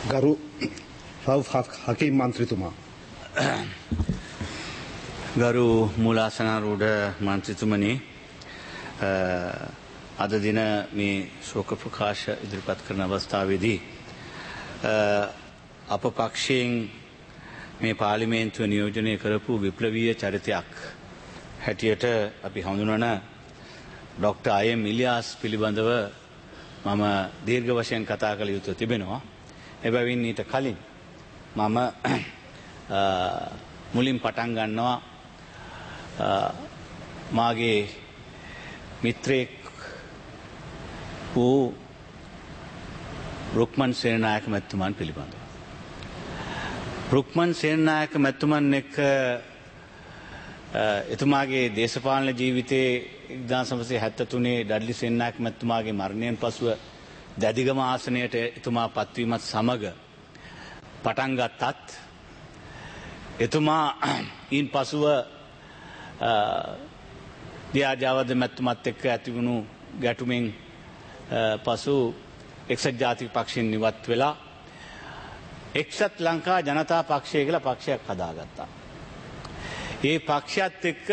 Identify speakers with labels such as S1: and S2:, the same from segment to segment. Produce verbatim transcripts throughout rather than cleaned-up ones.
S1: ගරු රවුෆ් හකීම් මන්ත්‍රීතුමා.
S2: ගරු මූලාසනාරූඪ මන්ත්‍රීතුමනි, අද දින මේ ශෝක ප්‍රකාශ ඉදිරිපත් කරන අවස්ථාවේදී අප පක්ෂයෙන් මේ පාර්ලිමේන්තුව නියෝජනය කරපු විප්ලවීය චරිතයක් හැටියට අපි හඳුනන ඩොක්ටර් අයම් ඉලියාස් පිළිබඳව මම දීර්ඝ වශයෙන් කතා කළ යුතු තිබෙනවා. එබැවින් ඊට කලින් මම මුලින් පටන් ගන්නවා මාගේ මිත්‍රයෙක් වූ රුක්මන් සේනානායක මැතිතුමන් පිළිබඳව. රුක්මන් සේනානායක මැතිතුමන් එක්ක එතුමාගේ දේශපාලන ජීවිතයේ එක්දාස් නවසිය හැත්තෑ තුනේ ඩඩ්ලි සේනානායක මැතිතුමාගේ මරණයෙන් පසුව දැදිගම ආසනයට එතුමා පත්වීමත් සමග පටන් ගත්තත් එතුමා ඊන් පසුව දියාජාවද මැතිතුමත් එක්ක ඇතිවුණු ගැටුමෙන් පසු එක්සත් ජාතික පක්ෂයෙන් ඉවත් වෙලා එක්සත් ලංකා ජනතා පක්ෂය කියලා පක්ෂයක් හදාගත්තා. ඒ පක්ෂයත් එක්ක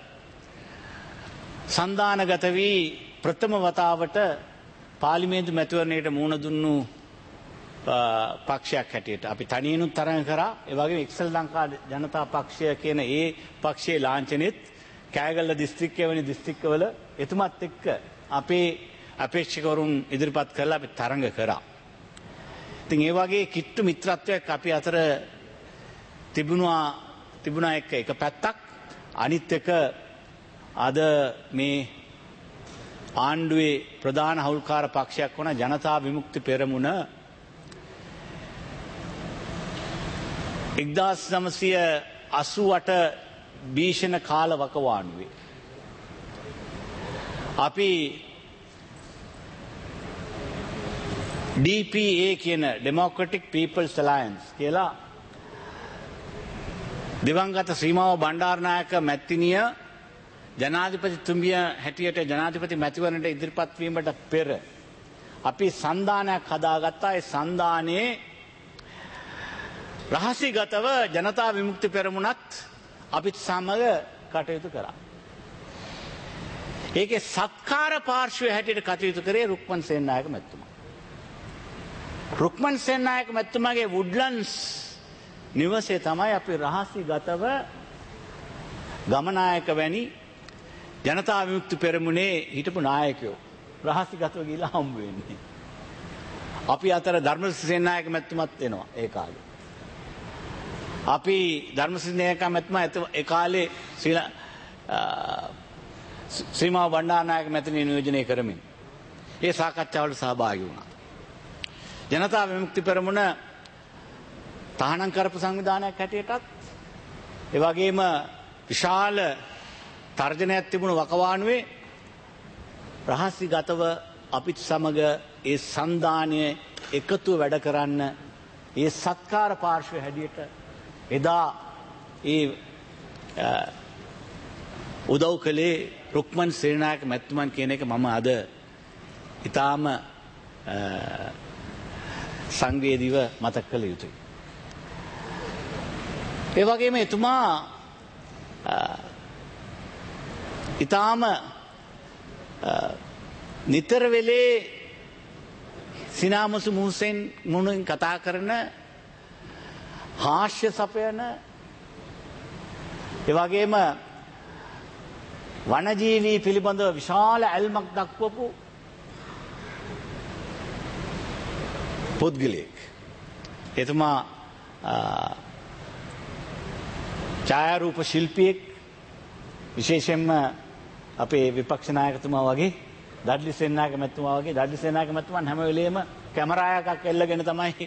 S2: සන්දානගත වී ප්‍රථම වතාවට පාර්ලිමේන්තු මැතිවරණයට මුහුණ දුන්නු පක්ෂයක් හැටියට අපි තනියනුත් තරඟ කරා. ඒ වගේම එක්සත් ලංකා ජනතා පක්ෂය කියන ඒ පක්ෂයේ ලාංඡනෙත් කෑගල්ල දිස්ත්‍රික්කය වැනි දිස්ත්‍රික්කවල එතුමත් එක්ක අපේ අපේක්ෂකවරුන් ඉදිරිපත් කරලා අපි තරඟ කරා. ඉතින් ඒ වගේ කිට්ටු මිත්‍රත්වයක් අපි අතර තිබුණා තිබුණා එක්ක එක පැත්තක්. අනිත් එක අද මේ ආණ්ඩුවේ ප්‍රධාන හවුල්කාර පක්ෂයක් වන ජනතා විමුක්ති පෙරමුණ එක්දාස් නවසිය අසූ අට භීෂණ කාල වකවානුවේ අපි ඩී පී ඒ කියන Democratic People's Alliance කියලා දිවංගත ශ්‍රීමාව බණ්ඩාරනායක මැතිනිය ජනාධිපතිතුමිය හැටියට ජනාධිපති මැතිවරණයට ඉදිරිපත් වීමට පෙර අපි සන්දානයක් හදාගත්තා. ඒ සන්දානයේ රහසිගතව ජනතා විමුක්ති පෙරමුණත් අපිත් සමග කටයුතු කරා. ඒකේ සත්කාර පාර්ශ්වය හැටියට කටයුතු කරේ රුක්මන් සේනානායක මැතිතුමා. රුක්මන් සේනානායක මැතිතුමාගේ වුඩ්ලන්ඩ්ස් නිවසේ තමයි අපි රහසිගතව ගමනායක වැනි ජනතා විමුක්ති පෙරමුණේ හිටපු නායකයෝ රහසිගතව ගිහිල්ලා හම්බ වෙන්නේ. අපි අතර ධර්මසිරි සේනානායක මැතිතුමත් එනවා ඒ කාලේ. අපි ධර්මසිරි සේනානායක මැතිතුමා ඒ කාලේ ශ්‍රීමාව බණ්ඩාරනායක මැතිණිය නියෝජනය කරමින් ඒ සාකච්ඡාවලට සහභාගී වුණා. ජනතා විමුක්ති පෙරමුණ තහනම් කරපු සංවිධානයක් හැටියටත් ඒ වගේම විශාල තර්ජනයක් තිබුණු වකවානුවේ රහසිගතව අපිත් සමග ඒ සන්දානය එකතුව වැඩ කරන්න ඒ සත්කාර පාර්ශ්වය හැටියට එදා ඒ උදව් කළේ රුක්මන් සේනානායක මැතිතුමන් කියන එක මම අද ඉතාම සංවේදීව මතක් කළ යුතුයි. ඒ වගේම එතුමා ඉතාම නිතර වෙලේ සිනාමසු මුහුසෙන් මුණින් කතා කරන හාස්‍ය සපයන ඒ වගේම වනජීවී පිළිබඳව විශාල ඇල්මක් දක්වපු පුද්ගලයෙක්. එතුමා ඡායාරූප ශිල්පියෙක්. විශේෂයෙන්ම අපේ විපක්ෂ නායකතුමා වගේ ඩඩ්ලි සේනානායක මැතිතුමා වගේ ඩඩ්ලි සේනානායක මැතිතුමන් හැම වෙලෙම කැමරා එකක් එල්ලගෙන තමයි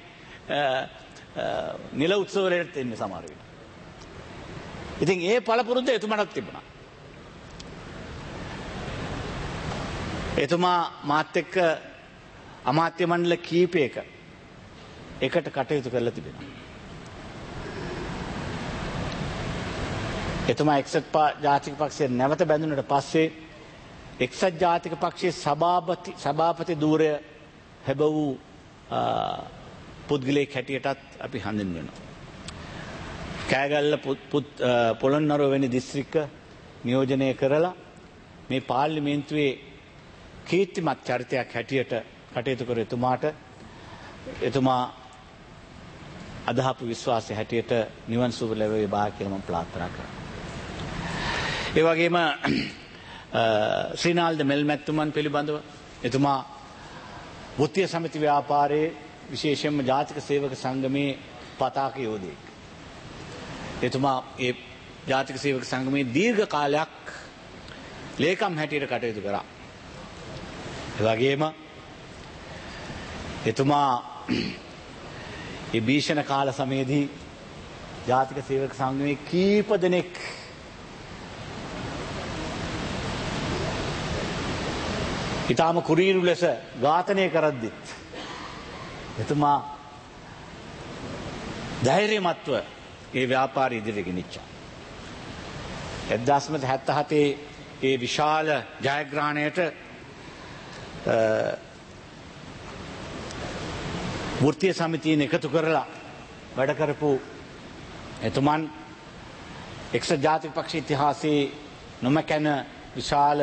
S2: නිල උත්සව වලට එන්නේ සමහර විට. ඉතින් ඒ පළපුරුද්ද එතුමාටත් තිබුණා. එතුමා මාත් එක්ක අමාත්‍ය මණ්ඩල කීපයක එකට කටයුතු කරලා තිබෙනවා. එතුමා එක්සත් ජාතික පක්ෂයේ නැවත බැඳුනට පස්සේ එක්සත් ජාතික පක්ෂයේ සභාපති සභාපති ධූරය හැබවූ පුද්ගලයෙක් හැටියටත් අපි හඳුන්වනවා. කෑගල්ල පොළොන්නරුව වැනි දිස්ත්‍රික්ක නියෝජනය කරලා මේ පාර්ලිමේන්තුවේ කීර්තිමත් චරිතයක් හැටියට කටයුතු කර එතුමාට එතුමා අදහපු විශ්වාසය හැටියට නිවන් සුව ලැබේවා කියලා මම ප්‍රාර්ථනා කරනවා. ඒ වගේම ශ්‍රීනාල්ද මෙල්මැත්තුමන් පිළිබඳව එතුමා වෘත්තීය සමිති ව්‍යාපාරයේ විශේෂයෙන්ම ජාතික සේවක සංගමේ පතාක යෝධයෙක්. එතුමා ඒ ජාතික සේවක සංගමේ දීර්ඝ කාලයක් ලේකම් හැටියට කටයුතු කරා. ඒ වගේම එතුමා ඒ භීෂණ කාල සමයේදී ජාතික සේවක සංගමේ කීප දෙනෙක් ඊටාම කුරීරු ලෙස ඝාතනය කරද්දිත් එතුමා ධෛර්යමත්ව ඒ ව්‍යාපාරය ඉදිරියට ගෙනිච්චා. එක්දාස් නවසිය හැත්තෑ ඒ විශාල ජයග්‍රහණයට වෘත්තීය සමිතියෙන් එකතු කරලා වැඩ කරපු එතුමන් එක්සත් ජාතික පක්ෂ ඉතිහාසයේ නොමැකෙන විශාල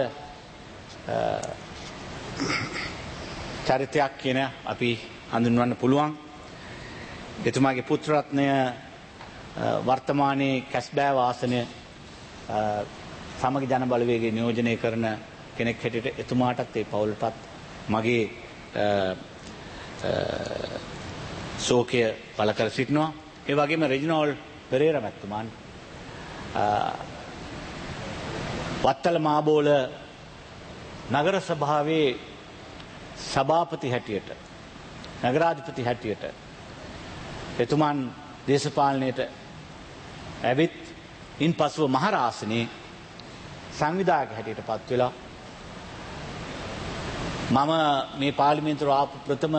S2: චරිතයක් කියන අපි හඳුන්වන්න පුළුවන්. එතුමාගේ පුත්‍ර රත්නය වර්තමානයේ කැස්බෑව ආසනය සමගි ජන බලවේගයේ නියෝජනය කරන කෙනෙක් හැටියට එතුමාටත් ඒ පවුලටත් මගේ ශෝකය පළ කර සිටිනවා. ඒ වගේම රෙජිනෝල්ඩ් පෙරේරා මැතිතුමන් වත්තල මාබෝල නගර සභාවේ සභාපති හැටියට නගරාධිපති හැටියට එතුමන් දේශපාලනයට ඇවිත් ඉන් පසුව මහරාසනයේ සංවිධායක හැටියට පත් වෙලා මම මේ පාර්ලිමේන්තුවට ආපු ප්‍රථම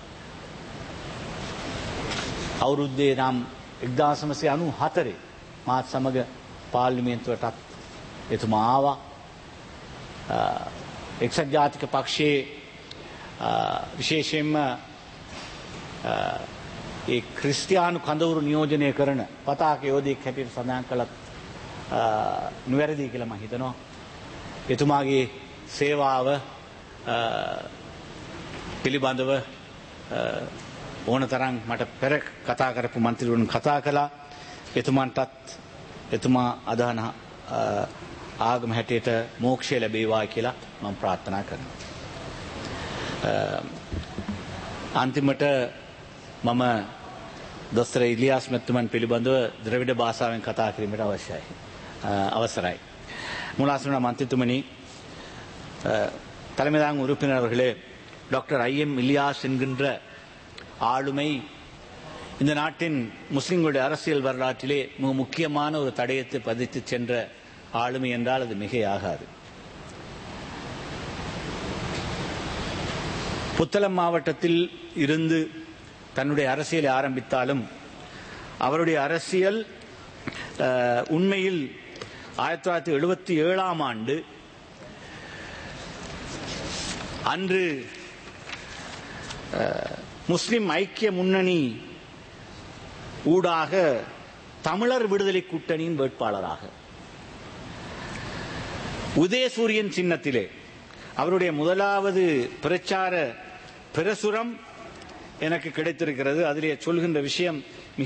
S2: අවුරුද්දේ නම් එක්දාස් නවසිය අනූ හතරේ මාත් සමග පාර්ලිමේන්තුවටත් එතුමා ආවා. එක්සත් ජාතික පක්ෂයේ විශේෂයෙන්ම ඒ ක්‍රිස්තියානු කඳවුරු නියෝජනය කරන පතාක යෝධයෙක් හැටියට සඳහන් කළත් නිවැරදි කියලා මම හිතනවා. එතුමාගේ සේවාව පිළිබඳව ඕන තරම් මට පෙර කතා කරපු මන්ත්‍රීවරුන් කතා කළා. එතුමන්ටත් එතුමා අදහන ආගම හැටියට මෝක්ෂය ලැබේවා කියලා මම ප්‍රාර්ථනා කරනවා. අන්තිමට මම දොස්තර ඉලියාස් මැතිතුමන් පිළිබඳව ද්‍රවිඩ භාෂාවෙන් කතා කිරීමට අවශ්‍යයි. அவசராய் மூலாசன மந்தித்துமணி தலைமைதாங்கும் உறுப்பினர்களே, டாக்டர் ஐ எம் இலியாஸ் என்கின்ற ஆளுமை இந்த நாட்டின் முஸ்லிம்களுடைய அரசியல் வரலாற்றிலே மிக முக்கியமான ஒரு தடயத்தை பதித்து சென்ற ஆளுமை என்றால் அது மிகையாகாது. புத்தளம் மாவட்டத்தில் இருந்து தன்னுடைய அரசியலை ஆரம்பித்தாலும் அவருடைய அரசியல் உண்மையில் ஆயிரத்தி தொள்ளாயிரத்தி எழுபத்தி ஏழாம் ஆண்டு அன்று முஸ்லிம் ஐக்கிய முன்னணி ஊடாக தமிழர் விடுதலை கூட்டணியின் வேட்பாளராக உதயசூரியன் சின்னத்திலே அவருடைய முதலாவது பிரச்சார பிரசுரம் எனக்கு கிடைத்திருக்கிறது. அதிலே சொல்கின்ற விஷயம் மிக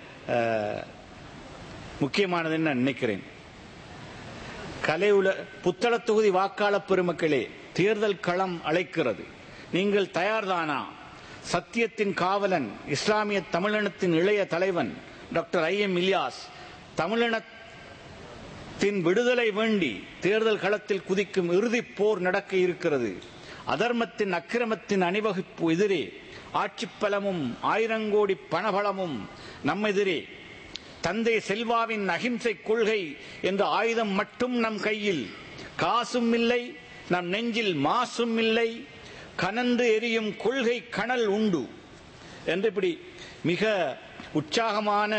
S2: முக்கியமானது என்று நினைக்கிறேன். கலை உல புத்தள தொகுதி வாக்காளர் பெருமக்களே, தேர்தல் களம் அழைக்கிறது. நீங்கள் தயார்தானா? சத்தியத்தின் காவலன், இஸ்லாமிய தமிழினத்தின் இளைய தலைவன் டாக்டர் ஐ எம் இலியாஸ் தமிழினத்தின் விடுதலை வேண்டி தேர்தல் களத்தில் குதிக்கும் இறுதி போர் நடக்க இருக்கிறது. அதர்மத்தின் அக்கிரமத்தின் அணிவகுப்பு எதிரே ஆட்சி பலமும் ஆயிரங்கோடி பணபலமும் நம்மெதிரே. தந்தை செல்வாவின் அகிம்சை கொள்கை என்ற ஆயுதம் மட்டும் நம் கையில். காசும் இல்லை, நம் நெஞ்சில் மாசும் இல்லை, கனந்து எரியும் கொள்கை கனல் உண்டு என்று இப்படி மிக உற்சாகமான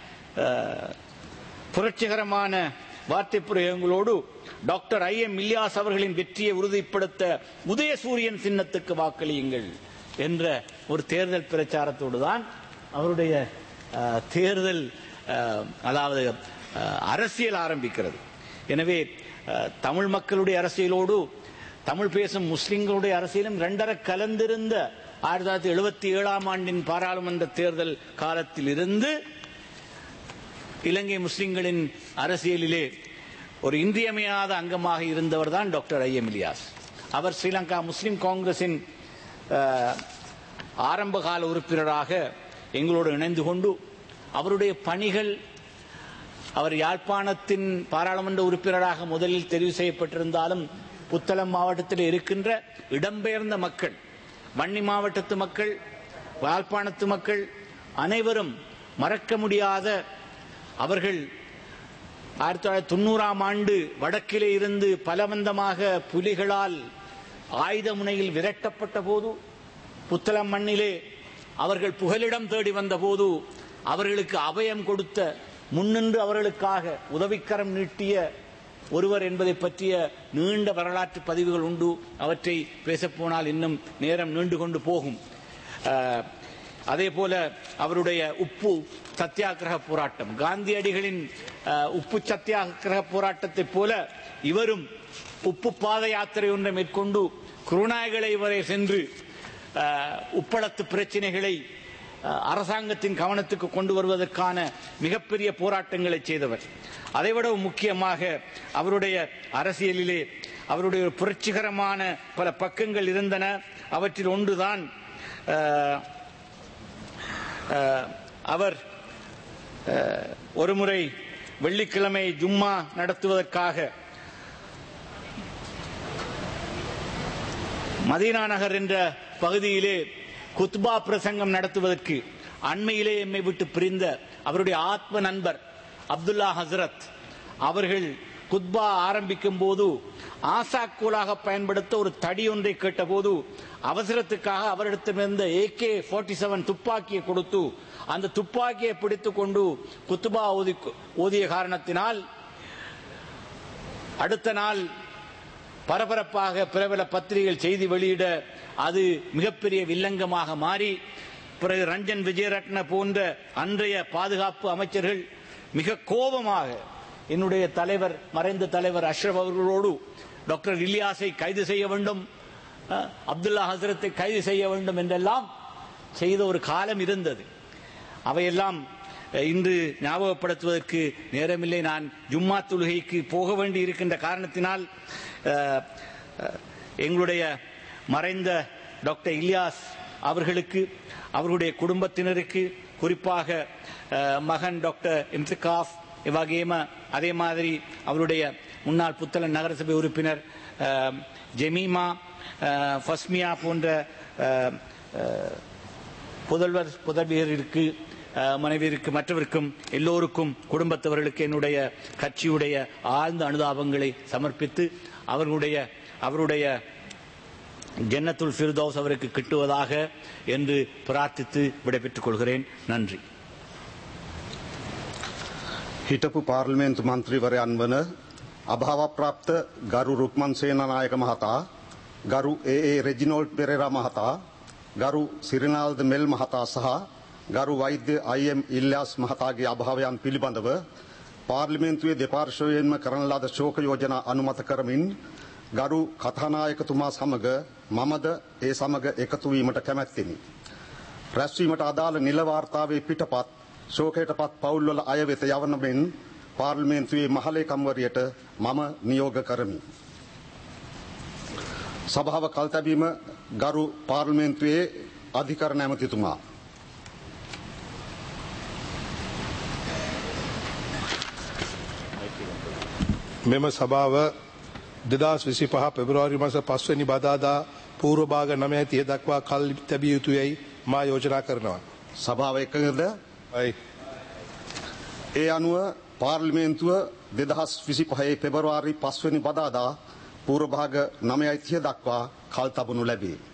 S2: புரட்சிகரமான வார்த்தை பிரயோகங்களோடு டாக்டர் ஐ எம் இலியாஸ் அவர்களின் வெற்றியை உறுதிப்படுத்த உதயசூரியன் சின்னத்துக்கு வாக்களியுங்கள் என்ற ஒரு தேர்தல் பிரச்சாரத்தோடு தான் அவருடைய தேர்தல் அதாவது அரசியல் ஆரம்பிக்கிறது. எனவே தமிழ் மக்களுடைய அரசியலோடு தமிழ் பேசும் முஸ்லிம்களுடைய அரசியலும் இரண்டரை கலந்திருந்த ஆயிரத்தி தொள்ளாயிரத்தி எழுபத்தி ஏழாம் ஆண்டின் பாராளுமன்ற தேர்தல் காலத்தில் இருந்து இலங்கை முஸ்லிம்களின் அரசியலிலே ஒரு இன்றியமையாத அங்கமாக இருந்தவர் தான் டாக்டர் ஐ எம் இலியாஸ். அவர் ஸ்ரீலங்கா முஸ்லிம் காங்கிரசின் ஆரம்பகால உறுப்பினராக எங்களோடு இணைந்து கொண்டு அவருடைய பணிகள், அவர் யாழ்ப்பாணத்தின் பாராளுமன்ற உறுப்பினராக முதலில் தெரிவு செய்யப்பட்டிருந்தாலும் புத்தளம் மாவட்டத்தில் இருக்கின்ற இடம்பெயர்ந்த மக்கள், வன்னி மாவட்டத்து மக்கள், யாழ்ப்பாணத்து மக்கள் அனைவரும் மறக்க முடியாத, அவர்கள் ஆயிரத்தி தொள்ளாயிரத்தி தொண்ணூறாம் ஆண்டு வடக்கிலே இருந்து பலவந்தமாக புலிகளால் ஆயுத முனையில் விரட்டப்பட்ட போது புத்தளம் மண்ணிலே அவர்கள் புகலிடம் தேடி வந்த போது அவர்களுக்கு அபயம் கொடுத்த, முன்னின்று அவர்களுக்காக உதவிக்கரம் நீட்டிய ஒருவர் என்பதை பற்றிய நீண்ட வரலாற்று பதிவுகள் உண்டு. அவற்றை பேசப்போனால் இன்னும் நேரம் நீண்டு கொண்டு போகும். அதே போல அவருடைய உப்பு சத்தியாகிரக போராட்டம், காந்தியடிகளின் உப்பு சத்தியாகிரக போராட்டத்தை போல இவரும் உப்பு பாத யாத்திரை ஒன்றை மேற்கொண்டு குருநாயகளை வரை சென்று உப்பளத்து பிரச்சினைகளை அரசாங்கத்தின் கவனத்துக்கு கொண்டு வருவதற்கான மிகப்பெரிய போராட்டங்களை செய்தவர். அதைவிட முக்கியமாக அவருடைய அரசியலிலே அவருடைய புரட்சிகரமான பல பக்கங்கள் இருந்தன. அவற்றில் ஒன்றுதான் அவர் ஒருமுறை வெள்ளிக்கிழமை ஜும்மா நடத்துவதற்காக மதீனா நகர் என்ற பகுதியிலே குத்பா பிரசங்கம் நடத்துவதற்கு அண்மையிலே எம்மை விட்டு பிரிந்த அவருடைய ஆத்ம நண்பர் அப்துல்லா ஹசரத் அவர்கள் குத்பா ஆரம்பிக்கும் போது ஆசாக்கோலாக பயன்படுத்த ஒரு தடி ஒன்றை கேட்டபோது அவசரத்துக்காக அவரிடத்திலிருந்த ஏ கே நாற்பத்தி ஏழு துப்பாக்கியை கொடுத்து அந்த துப்பாக்கியை பிடித்துக் கொண்டு குத்பா ஓதிய காரணத்தினால் அடுத்த நாள் பரபரப்பாக பிரபல பத்திரிகைகள் செய்தி வெளியிட அது மிகப்பெரிய வில்லங்கமாக மாறி, பிறகு ரஞ்சன் விஜயரட்ன போன்ற அன்றைய பாதுகாப்பு அமைச்சர்கள் மிக கோபமாக என்னுடைய தலைவர், மறைந்த தலைவர் அஷ்ரப் அவர்களோடு டாக்டர் இலியாஸை கைது செய்ய வேண்டும், அப்துல்லா ஹசரத்தை கைது செய்ய வேண்டும் என்றெல்லாம் செய்த ஒரு காலம் இருந்தது. அவையெல்லாம் இன்று ஞாபகப்படுத்துவதற்கு நேரமில்லை. நான் ஜும்மா தொழுகைக்கு போக வேண்டி இருக்கின்ற காரணத்தினால் எங்களுடைய மறைந்த டாக்டர் இலியாஸ் அவர்களுக்கு, அவர்களுடைய குடும்பத்தினருக்கு, குறிப்பாக மகன் டாக்டர் இம்திகாஃப் இவகேம, அதே மாதிரி அவருடைய முன்னாள் புத்தளம் நகரசபை உறுப்பினர் ஜெமீமா, ஃபஸ்மியா போன்ற புதல்வர் புதல்வியருக்கு, மனைவியருக்கு, மற்றவருக்கும் எல்லோருக்கும் குடும்பத்தவர்களுக்கு என்னுடைய கட்சியுடைய ஆழ்ந்த அனுதாபங்களை சமர்ப்பித்து அவர்களுடைய அவருடைய ஜன்னத்துல் ஃபிர்தௌஸ் அவருக்கு கிட்டுவதாக என்று பிரார்த்தித்து விடைபெற்றுக் கொள்கிறேன். நன்றி.
S1: හිටපු පාර්ලිමේන්තු මන්ත්‍රීවරයන් වන අභාවප්‍රාප්ත ගරු රුක්මන් සේනානායක මහතා, ගරු ඒ ඒ රෙජිනෝල්ඩ් පෙරේරා මහතා, ගරු සිරිනාල්ද මෙල් මහතා සහ ගරු වෛද්‍ය අයි එම් ඉල්යාස් මහතාගේ අභාවයන් පිළිබඳව පාර්ලිමේන්තුවේ දෙපාර්ශ්වයෙන්ම කරන ලද ශෝක යෝජනා අනුමත කරමින් ගරු කථානායකතුමා සමග මමද ඒ සමග එකතු වීමට කැමැත්තෙමි. රැස්වීමට අදාළ නිල වාර්තාවේ පිටපත් ශෝකයටපත් පවුල්වල අය වෙත යවන මෙන් පාර්ලිමේන්තුවේ මහලේකම්වරියට මම නියෝග කරමි. සභාව කල්තැබීම ගරු පාර්ලිමේන්තුවේ අධිකරණ ඇමතිතුමා.
S3: මෙම සභාව දෙදහස් විසිපහ පෙබරවාරි මාස පස්වැනි බදාදා පූර්ව භාග නවය තිහ දක්වා කල් තැබිය යුතු යයි මා යෝජනා කරනවා.
S1: සභාව එකඟද?
S3: අයි.
S1: ඒ අනුව පාර්ලිමේන්තුව දෙදහස් විසිපහේ පෙබරවාරි පස්වැනි බදාදා පූර්ව භාග නවය තිහ දක්වා කල් තබනු ලැබේ.